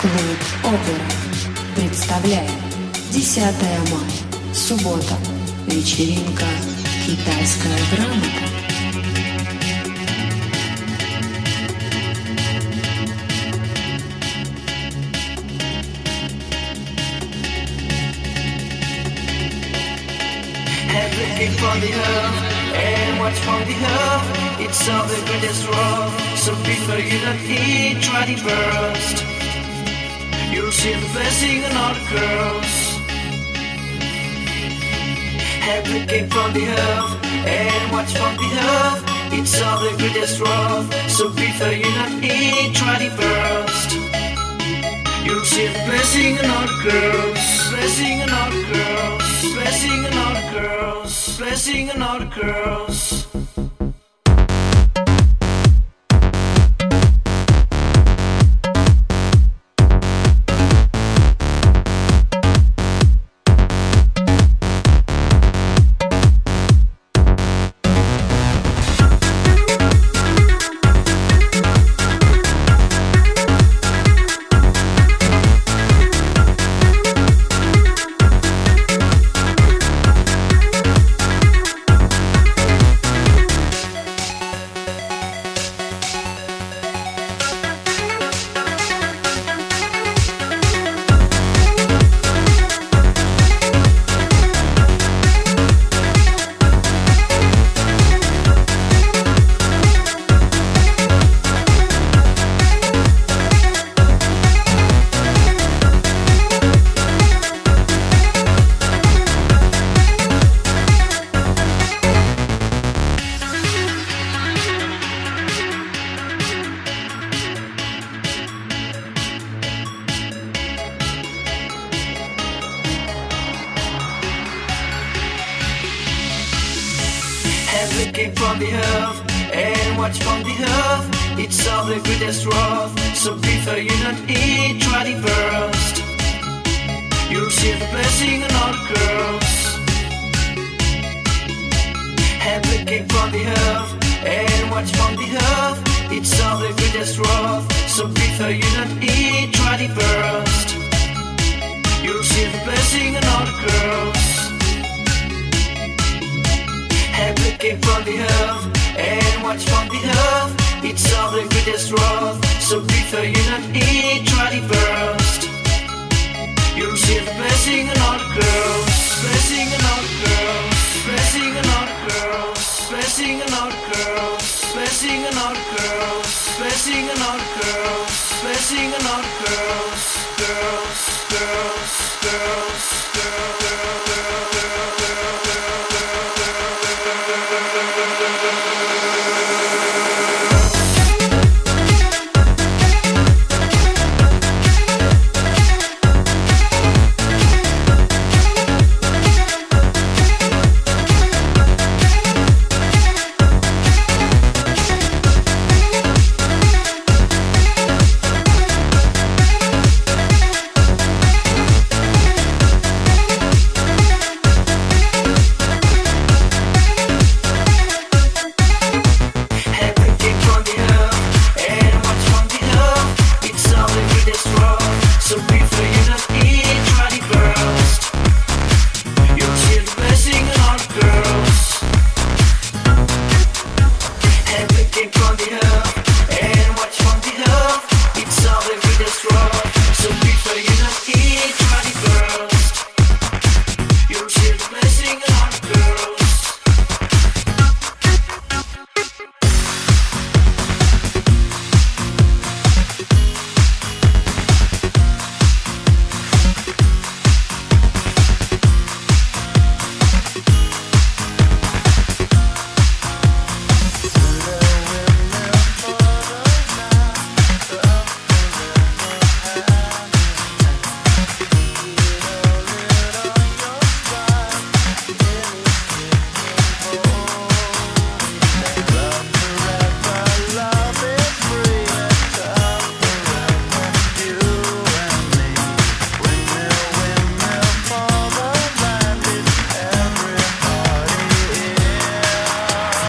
Клуб «Опера» представляет 10 мая, суббота, вечеринка «Китайская грамота». Everything from the earth, and what's from the earth, it's all the greatest world. So before you not eat, try the first. You'll see the blessing on all the girls. Everything from the earth, and what's from the earth, it's all the greatest world. So before you not eat, try the first. You'll see the blessing on all the girls, blessing on all the girls, blessing on all the girls, blessing on all the girls. Everything from the earth, and what's from the earth, it's all the greatest world. So before you not eat, try the first. You'll see the blessing on all the girls. Everything from the earth, and what's from the earth, it's all the greatest world. So before you not eat, try the first. You'll see the blessing on all the girls. Everything from the earth, and what's from the earth, it's all the greatest world. So before you not eat, try the first. You'll see the blessing on all the girls, blessing on all the girls, blessing on all the girls, blessing on all the girls, blessing on all the girls, blessing on all the girls, blessing on all the girls, girls, girls, girls.